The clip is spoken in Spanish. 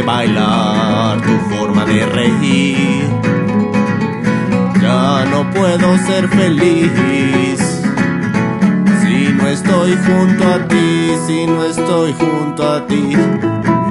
bailar, tu forma de reír. Ya no puedo ser feliz si no estoy junto a ti, si no estoy junto a ti.